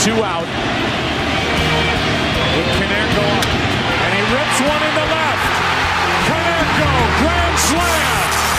2 out. With Konerko up. And he rips one into left. Konerko, grand slam.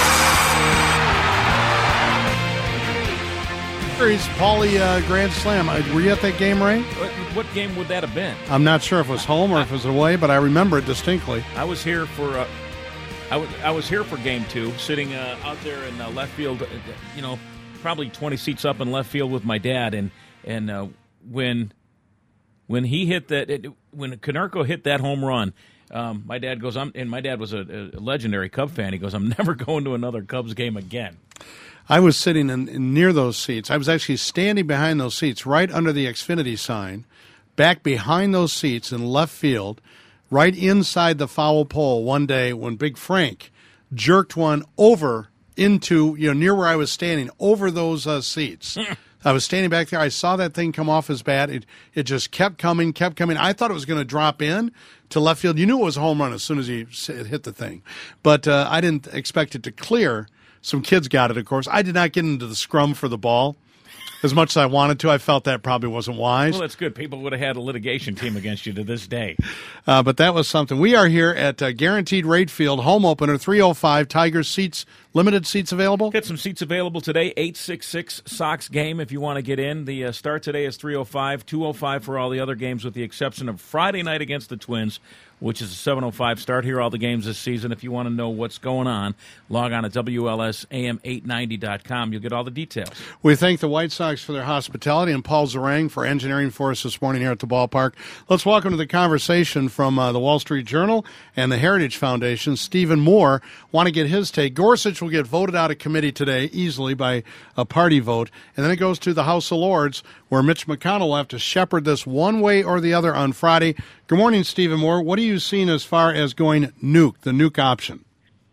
Paulie grand slam. Were you at that game, Ray? What game would that have been? I'm not sure if it was home or if it was away, but I remember it distinctly. I was here for I was here for Game 2, sitting out there in left field, probably 20 seats up in left field with my dad, and when he hit that, when Konerko hit that home run, my dad goes, and my dad was a legendary Cub fan. He goes, I'm never going to another Cubs game again. I was sitting near those seats. I was actually standing behind those seats, right under the Xfinity sign, back behind those seats in left field, right inside the foul pole one day when Big Frank jerked one over into, near where I was standing, over those seats. I was standing back there. I saw that thing come off his bat. It just kept coming. I thought it was going to drop in to left field. You knew it was a home run as soon as he hit the thing. But I didn't expect it to clear. Some kids got it, of course. I did not get into the scrum for the ball as much as I wanted to. I felt that probably wasn't wise. Well, that's good. People would have had a litigation team against you to this day. But that was something. We are here at Guaranteed Rate Field, home opener, 305. Tigers seats, limited seats available? Got some seats available today, 866 Sox game if you want to get in. The start today is 305, 205 for all the other games with the exception of Friday night against the Twins, which is a 7:05 start. Here are all the games this season. If you want to know what's going on, log on to WLSAM890.com. You'll get all the details. We thank the White Sox for their hospitality and Paul Zarang for engineering for us this morning here at the ballpark. Let's welcome to the conversation from the Wall Street Journal and the Heritage Foundation, Stephen Moore. Want to get his take. Gorsuch will get voted out of committee today easily by a party vote, and then it goes to the House of Lords where Mitch McConnell will have to shepherd this one way or the other on Friday. Good morning, Stephen Moore. What are you seeing as far as going the nuke option?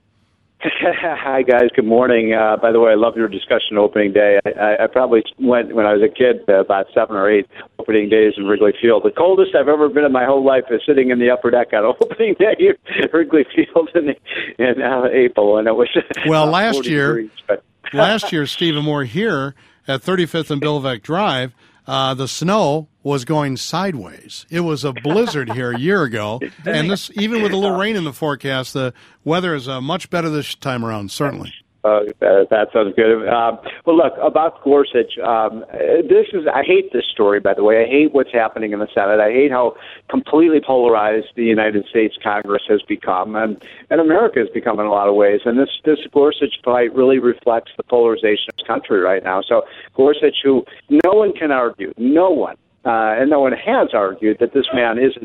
Hi, guys. Good morning. By the way, I love your discussion opening day. I probably went when I was a kid about 7 or 8 opening days in Wrigley Field. The coldest I've ever been in my whole life is sitting in the upper deck on opening day at Wrigley Field in April, and it was well last year. Last year, Stephen Moore, here at 35th and Billveck Drive, the snow was going sideways. It was a blizzard here a year ago, and this, even with a little rain in the forecast, the weather is much better this time around, certainly. That sounds good. Well, look, about Gorsuch, I hate this story, by the way. I hate what's happening in the Senate. I hate how completely polarized the United States Congress has become, and America has become in a lot of ways. And this Gorsuch fight really reflects the polarization of this country right now. So Gorsuch, who no one can argue, and no one has argued that this man isn't,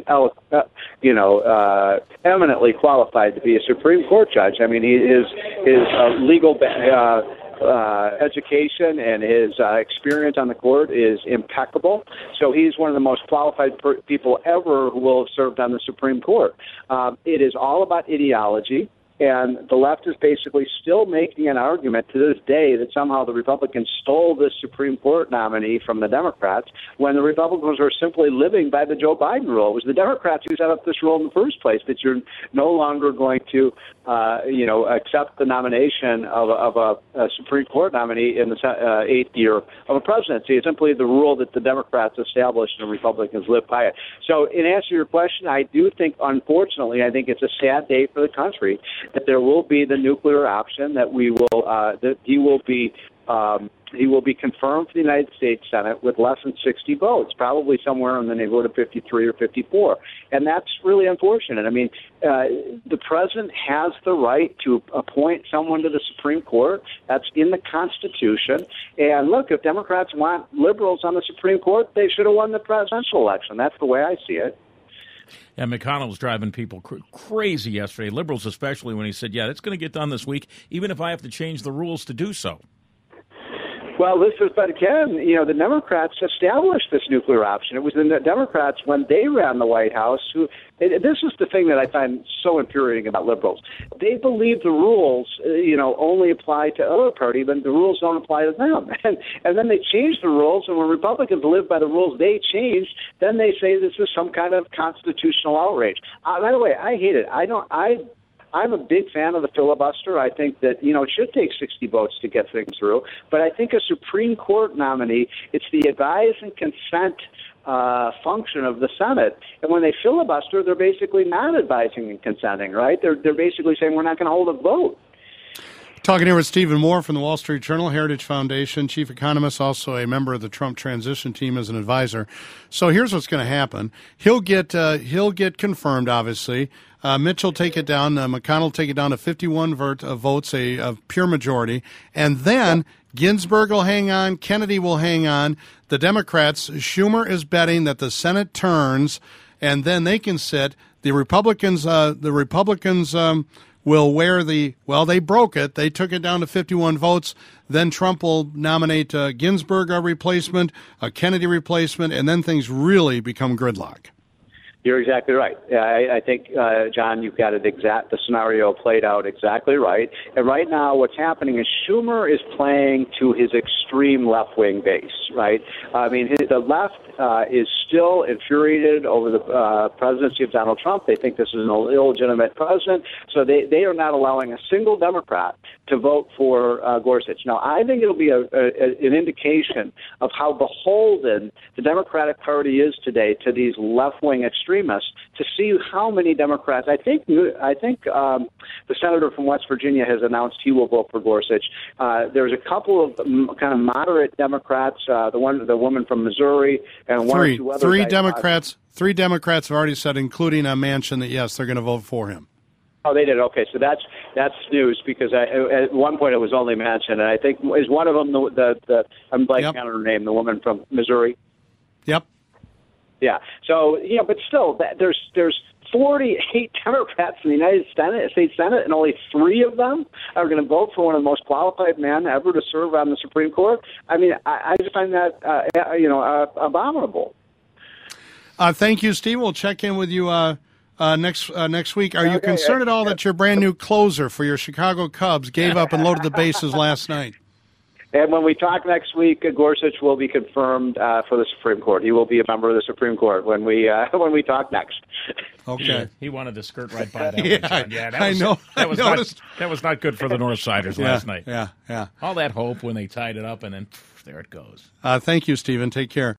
eminently qualified to be a Supreme Court judge. I mean, his legal education and his experience on the court is impeccable. So he's one of the most qualified people ever who will have served on the Supreme Court. It is all about ideology. And the left is basically still making an argument to this day that somehow the Republicans stole this Supreme Court nominee from the Democrats when the Republicans were simply living by the Joe Biden rule. It was the Democrats who set up this rule in the first place, that you're no longer going to, accept the nomination of a Supreme Court nominee in the 8th year of a presidency. It's simply the rule that the Democrats established and Republicans live by it. So in answer to your question, I do think, unfortunately, it's a sad day for the country that there will be the nuclear option, that he will be confirmed for the United States Senate with less than 60 votes, probably somewhere in the neighborhood of 53 or 54. And that's really unfortunate. I mean, the president has the right to appoint someone to the Supreme Court. That's in the Constitution. And look, if Democrats want liberals on the Supreme Court, they should have won the presidential election. That's the way I see it. Yeah, McConnell was driving people crazy yesterday, liberals especially, when he said, it's going to get done this week, even if I have to change the rules to do so. Well, but again, the Democrats established this nuclear option. It was the Democrats, when they ran the White House, this is the thing that I find so infuriating about liberals. They believe the rules, only apply to other party, but the rules don't apply to them. And then they change the rules, and when Republicans live by the rules they changed, then they say this is some kind of constitutional outrage. By the way, I hate it. I'm a big fan of the filibuster. I think that, it should take 60 votes to get things through. But I think a Supreme Court nominee, it's the advise and consent function of the Senate. And when they filibuster, they're basically not advising and consenting, right? They're basically saying we're not going to hold a vote. Talking here with Stephen Moore from the Wall Street Journal, Heritage Foundation, chief economist, also a member of the Trump transition team as an advisor. So here's what's going to happen. He'll get confirmed, obviously. Mitch will take it down. McConnell will take it down to 51 votes, a pure majority. And then Ginsburg will hang on. Kennedy will hang on. The Democrats, Schumer is betting that the Senate turns, and then they can sit. The Republicans will wear they broke it. They took it down to 51 votes. Then Trump will nominate Ginsburg a replacement, a Kennedy replacement, and then things really become gridlock. You're exactly right. I think, John, you've got the scenario played out exactly right. And right now what's happening is Schumer is playing to his extreme left-wing base, right? I mean, the left is still infuriated over the presidency of Donald Trump. They think this is an illegitimate president. So they are not allowing a single Democrat to vote for Gorsuch. Now, I think it'll be an indication of how beholden the Democratic Party is today to these left-wing extremists to see how many Democrats. I think the senator from West Virginia has announced he will vote for Gorsuch. There's a couple of kind of moderate Democrats. The woman from Missouri, and one or two others. Three Democrats have already said, including Manchin, that yes, they're going to vote for him. Oh, they did. Okay, so that's news because at one point it was only Manchin, and I think is one of them the I'm blanking on her name, the woman from Missouri. Yep. Yeah. So but still, there's 48 Democrats in the United States Senate, and only 3 of them are going to vote for one of the most qualified men ever to serve on the Supreme Court. I mean, I just find that abominable. Thank you, Steve. We'll check in with you next week. Are you concerned at all that your brand new closer for your Chicago Cubs gave up and loaded the bases last night? And when we talk next week, Gorsuch will be confirmed for the Supreme Court. He will be a member of the Supreme Court when we talk next. Okay. Yeah, he wanted to skirt right by that yeah, one, John. Yeah, I know. That was not good for the Northsiders last night. Yeah. All that hope when they tied it up, and then there it goes. Thank you, Stephen. Take care.